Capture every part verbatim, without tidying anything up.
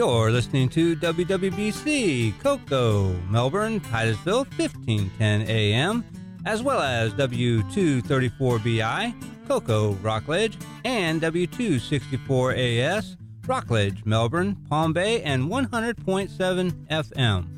You're listening to W W B C, Cocoa, Melbourne, Titusville, fifteen ten A M, as well as W two thirty-four B I, Cocoa, Rockledge, and W two sixty-four A S, Rockledge, Melbourne, Palm Bay, and one hundred point seven F M.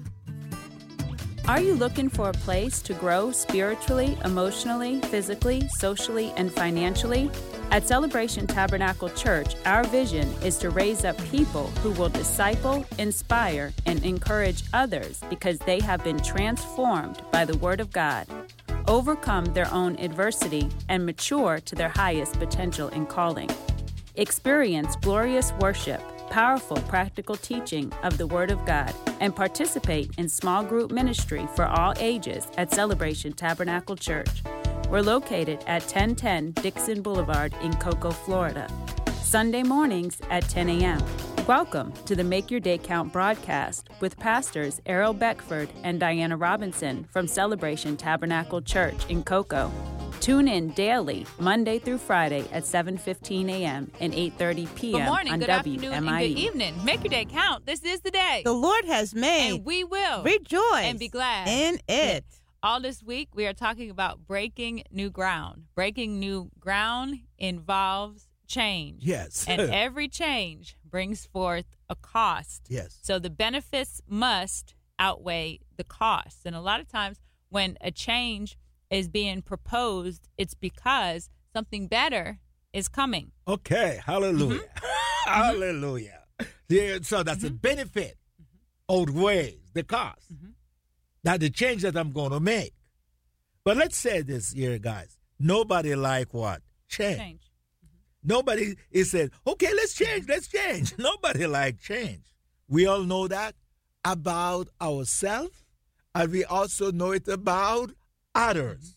Are you looking for a place to grow spiritually, emotionally, physically, socially, and financially? At Celebration Tabernacle Church, our vision is to raise up people who will disciple, inspire, and encourage others because they have been transformed by the Word of God, overcome their own adversity, and mature to their highest potential and calling. Experience glorious worship, powerful practical teaching of the Word of God, and participate in small group ministry for all ages at Celebration Tabernacle Church. We're located at ten ten Dixon Boulevard in Cocoa, Florida. Sunday mornings at ten A M Welcome to the Make Your Day Count broadcast with pastors Errol Beckford and Diana Robinson from Celebration Tabernacle Church in Cocoa. Tune in daily, Monday through Friday at seven fifteen A M and eight thirty P M Good morning, on good W M I E. afternoon, and good evening. Make your day count. This is the day the Lord has made. and we will Rejoice and be glad in it. All this week, we are talking about breaking new ground. Breaking new ground involves change. Yes. And every change brings forth a cost. Yes. So the benefits must outweigh the costs. And a lot of times when a change is being proposed, it's because something better is coming. Okay. Hallelujah. Mm-hmm. Hallelujah. Yeah, so that's Mm-hmm. a benefit outweighs the cost. Mm-hmm. That the change that I'm going to make. But let's say this here, guys. Nobody like what? Change. Change. Nobody is said, okay, let's change, let's change. Nobody like change. We all know that about ourselves, and we also know it about others.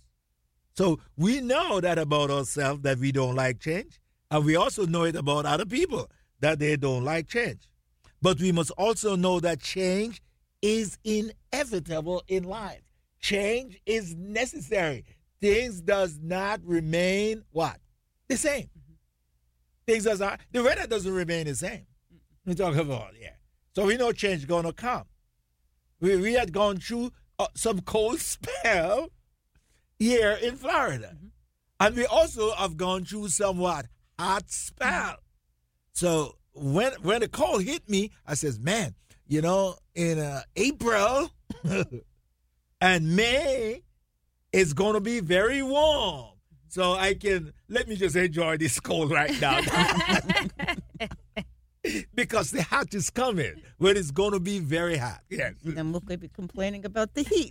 So we know that about ourselves, that we don't like change, and we also know it about other people, that they don't like change. But we must also know that change is inevitable in life. Change is necessary. Things does not remain what? The same. Mm-hmm. Things does not, the weather doesn't remain the same. Mm-hmm. We talk about, yeah. So we know change is going to come. We, we had gone through uh, some cold spell here in Florida. Mm-hmm. And we also have gone through somewhat hot spell. Mm-hmm. So when when the cold hit me, I says, man, you know, in uh, April and May, it's going to be very warm. So I can, let me just enjoy this cold right now. Because the hot is coming, when it's going to be very hot. Yes. Then we'll be complaining about the heat.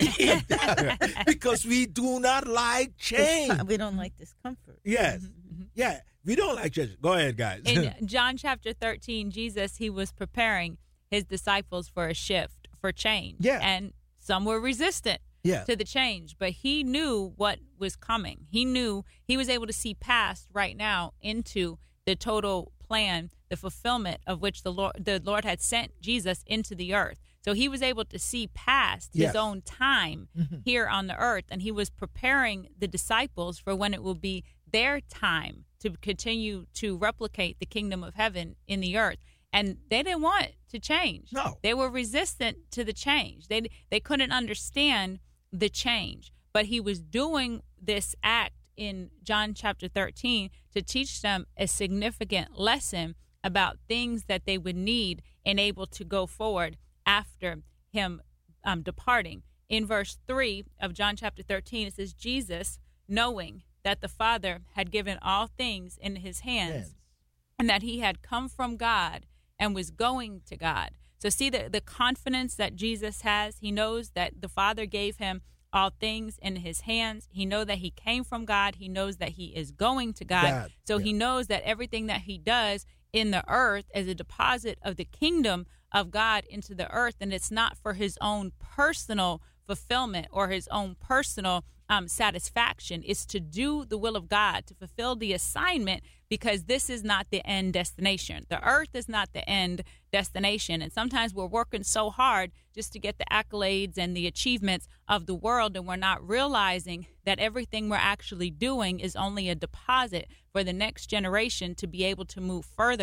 Because we do not like change. We don't like discomfort. Yes. Mm-hmm. Yeah, we don't like change. Go ahead, guys. In John chapter thirteen, Jesus, he was preparing his disciples for a shift, for change. Yeah. And some were resistant yeah. to the change, but he knew what was coming. He knew he was able to see past right now into the total plan, the fulfillment of which the Lord, the Lord had sent Jesus into the earth. So he was able to see past yes. his own time mm-hmm. here on the earth, and he was preparing the disciples for when it will be their time to continue to replicate the kingdom of heaven in the earth. And they didn't want to change. No. They were resistant to the change. They they couldn't understand the change. But he was doing this act in John chapter thirteen to teach them a significant lesson about things that they would need and able to go forward after him um, departing. In verse three of John chapter thirteen, it says, Jesus, knowing that the Father had given all things in his hands, yes. and that he had come from God and was going to God. So see the, the confidence that Jesus has. He knows that the Father gave him all things in his hands. He knows that he came from God. He knows that he is going to God. God. So yeah. he knows that everything that he does in the earth is a deposit of the kingdom of God into the earth, and it's not for his own personal fulfillment or his own personal um, satisfaction. It's to do the will of God, to fulfill the assignment, because this is not the end destination. The earth is not the end destination. And sometimes we're working so hard just to get the accolades and the achievements of the world, and we're not realizing that everything we're actually doing is only a deposit for the next generation to be able to move further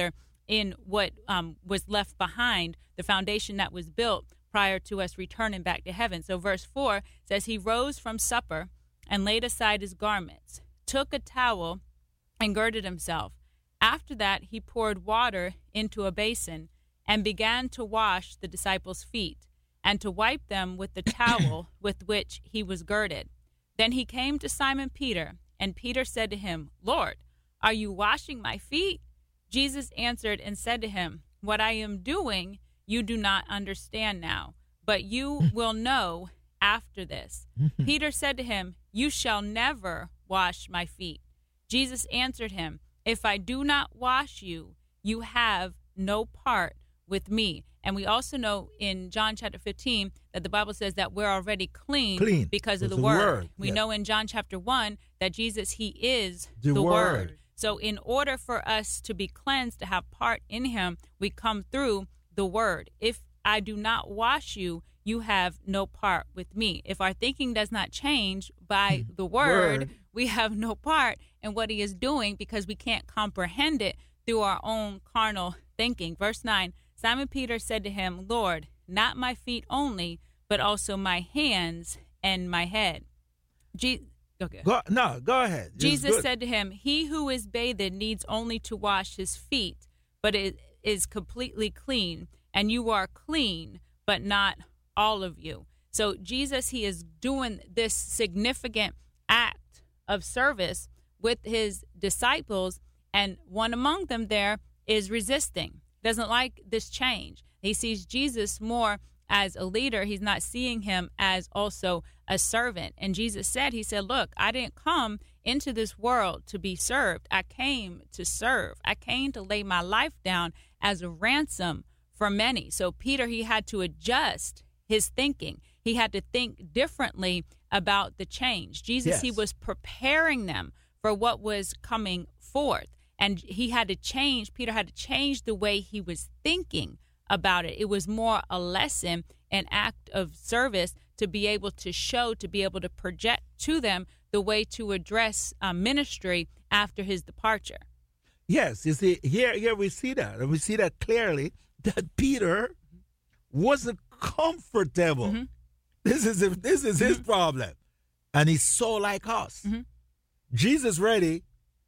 in what um, was left behind, the foundation that was built prior to us returning back to heaven. So verse four says, he rose from supper and laid aside his garments, took a towel and girded himself. After that, he poured water into a basin and began to wash the disciples' feet and to wipe them with the towel with which he was girded. Then he came to Simon Peter, and Peter said to him, Lord, are you washing my feet? Jesus answered and said to him, what I am doing you do not understand now, but you will know after this. Peter said to him, you shall never wash my feet. Jesus answered him, if I do not wash you, you have no part with me. And we also know in John chapter fifteen that the Bible says that we're already clean, Clean. because of the, the word. word. We Yeah. know in John chapter one that Jesus, he is The the, word. word. So in order for us to be cleansed, to have part in him, we come through the word. If I do not wash you, you have no part with me. If our thinking does not change by the word, Word. we have no part in what he is doing because we can't comprehend it through our own carnal thinking. Verse nine, Simon Peter said to him, Lord, not my feet only, but also my hands and my head. Je- okay. Go, no, go ahead. It's Jesus good. said to him, he who is bathed needs only to wash his feet, but it is completely clean, and you are clean, but not all of you. So Jesus, he is doing this significant act of service with his disciples, and one among them there is resisting, doesn't like this change. He sees Jesus more as a leader. He's not seeing him as also a servant. And Jesus said, he said, look, I didn't come into this world to be served. I came to serve. I came to lay my life down as a ransom for many. So Peter, he had to adjust his thinking. He had to think differently about the change. Jesus, he Yes. was preparing them for what was coming forth. And he had to change, Peter had to change the way he was thinking about it. It was more a lesson, an act of service to be able to show, to be able to project to them the way to address uh, ministry after his departure. Yes, you see, here, here we see that, and we see that clearly that Peter wasn't comfortable. Mm-hmm. This is this is his problem, and he's so like us. Mm-hmm. Jesus ready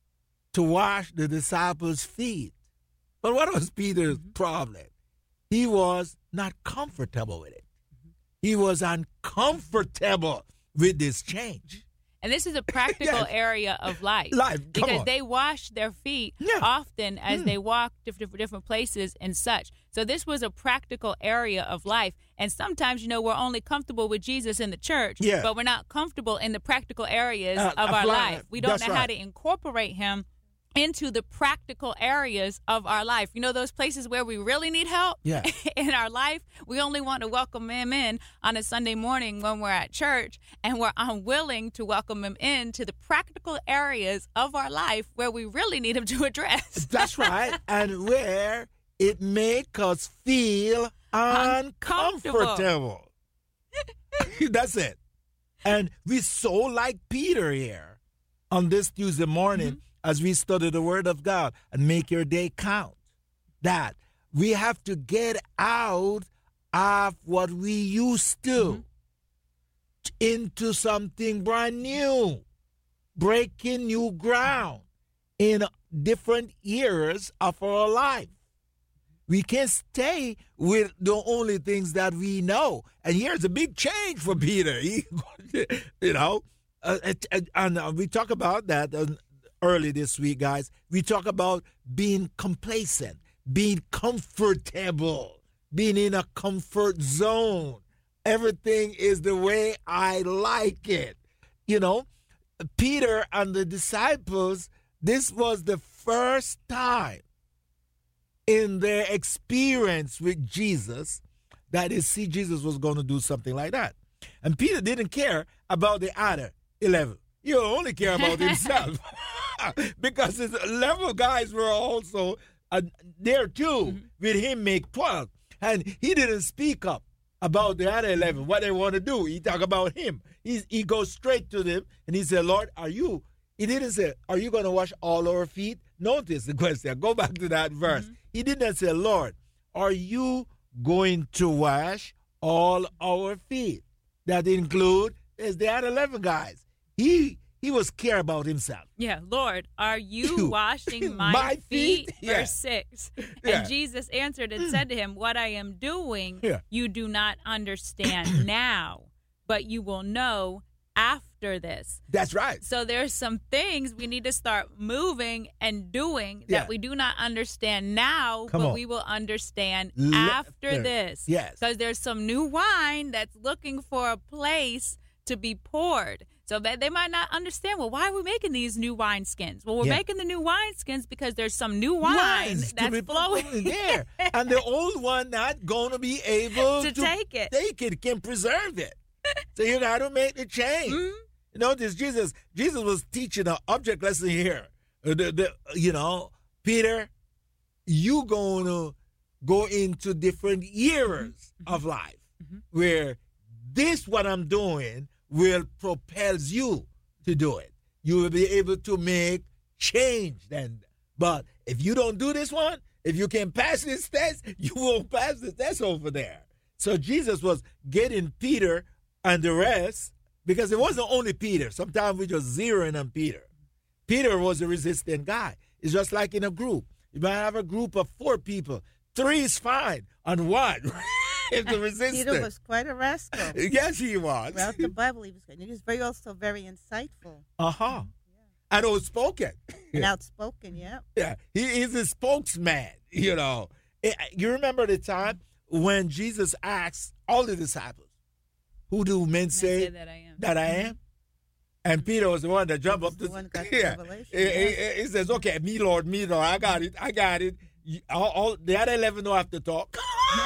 to wash the disciples' feet, but what was Peter's Mm-hmm. problem? He was not comfortable with it. He was uncomfortable with this change. And this is a practical Yes. area of life. Life, come because on. they wash their feet Yeah. often as Mm. they walk different different places and such. So this was a practical area of life. And sometimes, you know, we're only comfortable with Jesus in the church, Yeah. but we're not comfortable in the practical areas Uh, of our apply- life. We don't that's know how right. to incorporate him into the practical areas of our life. You know, those places where we really need help Yeah. in our life, we only want to welcome him in on a Sunday morning when we're at church, and we're unwilling to welcome him into the practical areas of our life where we really need him to address. That's right. And where it make us feel Uncomfortable. uncomfortable. That's it. And we so like Peter here on this Tuesday morning Mm-hmm. as we study the Word of God and make your day count. That we have to get out of what we used to into something brand new, breaking new ground in different years of our life. We can't stay with the only things that we know. And here's a big change for Peter. He, you know, uh, and, and uh, we talk about that uh, early this week, guys. We talk about being complacent, being comfortable, being in a comfort zone. Everything is the way I like it. You know, Peter and the disciples, this was the first time in their experience with Jesus that they see Jesus was going to do something like that. And Peter didn't care about the other eleven. He only care about himself. Because his eleven guys were also uh, there too Mm-hmm. with him make twelve. And he didn't speak up about the other eleven, what they want to do. He talk about him. He, he goes straight to them and he said, Lord, are you, he didn't say, are you going to wash all our feet? notice the question. Go back to that verse. Mm-hmm. He did not say, Lord, are you going to wash all our feet? That include is the other eleven guys. He he was care about himself. Yeah, Lord, are you You- washing my, my feet? feet? Yeah. Verse six. Yeah. And Jesus answered and said to him, what I am doing, Yeah. you do not understand now, but you will know after this. That's right. So there's some things we need to start moving and doing Yeah. that we do not understand now, Come but on. we will understand Le- after there. this. Yes. Because there's some new wine that's looking for a place to be poured. So that they might not understand, well, why are we making these new wine skins? Well, we're Yeah. making the new wine skins because there's some new wine Wines to that's be flowing there. And the old one not going to be able to to take it. take it, can preserve it. So you got to make the change. Mhm. You know, this Jesus, Jesus was teaching an object lesson here. Uh, the, the, you know, Peter, you going to go into different years of life Mhm. where this, what I'm doing, will propels you to do it. You will be able to make change then. But if you don't do this one, if you can pass this test, you won't pass the test over there. So Jesus was getting Peter and the rest, because it wasn't only Peter. Sometimes we just zero in on Peter. Peter was a resistant guy. It's just like in a group. You might have a group of four people. Three is fine, and one is the resistant. Peter was quite a rascal. Yes, he was. Throughout the Bible, he was he was very also very insightful Uh-huh. And outspoken. and outspoken. Yeah. Yeah, he, he's a spokesman, you know. Eh, You remember the time when Jesus asked all the disciples, who do men I say say that I am. that I am? And Peter was the one that jumped was up the to one got the yeah. revelation, He, he- yes. he says, okay, me, Lord, me, Lord, I got it, I got it. You- All, all, the other eleven don't have to talk.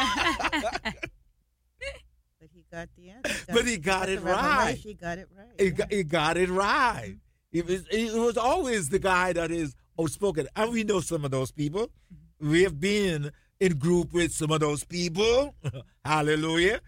But he got the answer. But he got the it right. revelation, He got it right. He yeah. got, he got it right. He was, he was always the guy that is outspoken. And we know some of those people. We have been in group with some of those people. Hallelujah.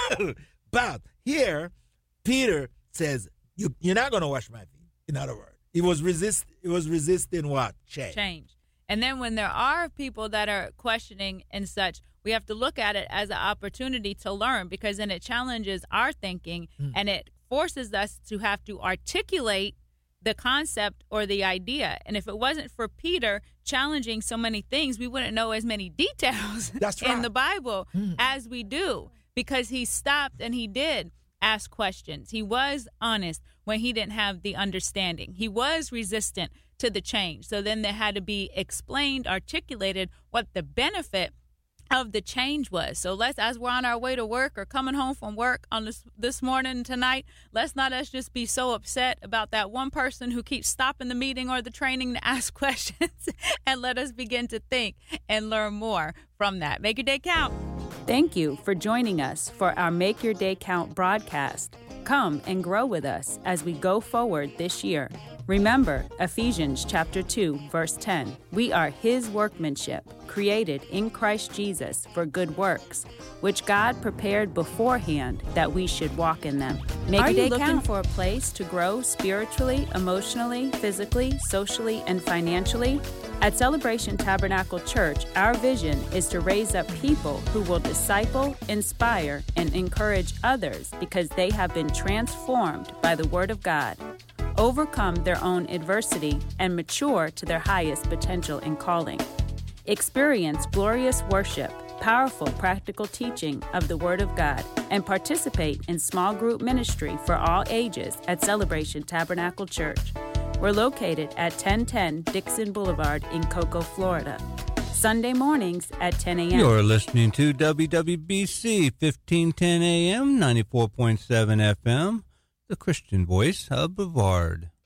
But here, Peter says, you, you're not going to wash my feet. In other words, he was resist. He was resisting what? Change. change. And then when there are people that are questioning and such, we have to look at it as an opportunity to learn, because then it challenges our thinking Mm. and it forces us to have to articulate the concept or the idea. And if it wasn't for Peter challenging so many things, we wouldn't know as many details That's in right. the Bible Mm. as we do, because he stopped and he did ask questions. He was honest when he didn't have the understanding. He was resistant to the change. So then there had to be explained, articulated what the benefit of the change was. So let's, as we're on our way to work or coming home from work on this this morning tonight, let's not us just be so upset about that one person who keeps stopping the meeting or the training to ask questions, and let us begin to think and learn more from that. Make your day count. Thank you for joining us for our Make Your Day Count broadcast. Come and grow with us as we go forward this year. Remember Ephesians chapter two, verse ten. We are his workmanship, created in Christ Jesus for good works, which God prepared beforehand that we should walk in them. Make Are your you day looking count for a place to grow spiritually, emotionally, physically, socially, and financially? At Celebration Tabernacle Church, our vision is to raise up people who will disciple, inspire, and encourage others because they have been transformed by the Word of God, overcome their own adversity, and mature to their highest potential and calling. Experience glorious worship, powerful practical teaching of the Word of God, and participate in small group ministry for all ages at Celebration Tabernacle Church. We're located at ten ten Dixon Boulevard in Cocoa, Florida. Sunday mornings at ten a.m. You're listening to W W B C fifteen ten A M, ninety-four point seven F M, the Christian voice of Brevard.